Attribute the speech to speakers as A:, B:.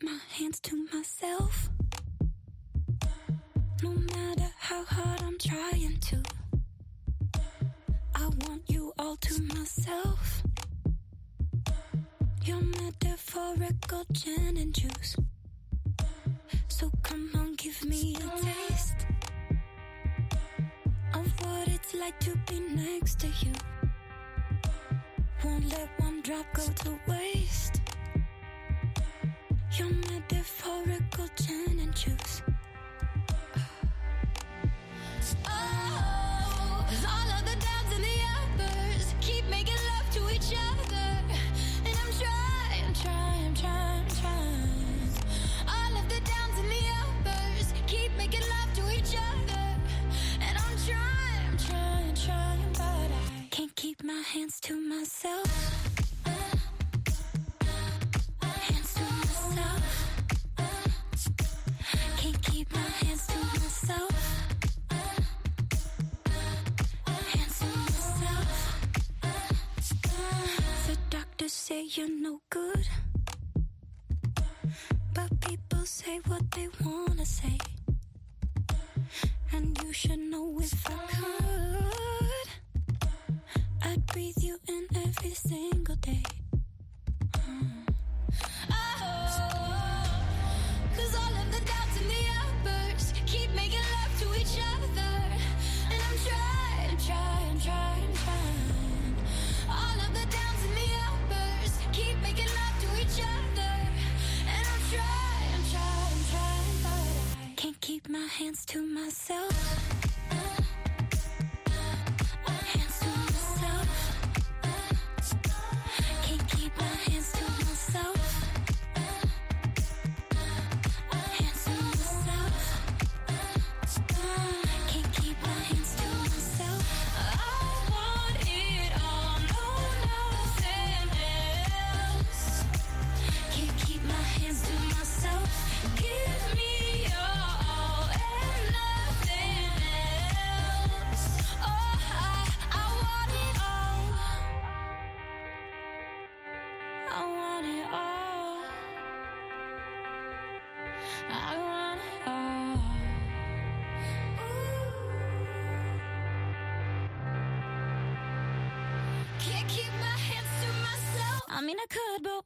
A: keep my hands to myself. No matter how hard I'm trying to, I want you all to myself. Your metaphorical gin and juice. So come on, give me a taste of what it's like to be next to you. Won't let one drop go to waste. Your metaphorical gin and juice. Oh, all of the downs and the uppers keep making love to each other, and I'm trying. All of the downs and the uppers keep making love to each other, and I'm trying, but I can't keep my hands to myself. Hands to myself. Can't keep my hands to myself. Hands to myself. The doctors say you're no good, but people say what they wanna say, and you should know if I could, I'd breathe you in every single day. Cause all of the doubts and the uppers keep making love to each other, and I'm trying. All of the downs and the uppers keep making love to each other, and I'm trying, but I can't keep my hands to myself. Hands to myself. Can't keep my hands to myself. Hands to myself. Can't keep my hands to myself. I want it all, no, nothing else. Can't keep my hands to myself. Give me your all and nothing else. Oh, I want it all. I want it all. I want it all. Can't keep my hands to myself. I mean, I could, but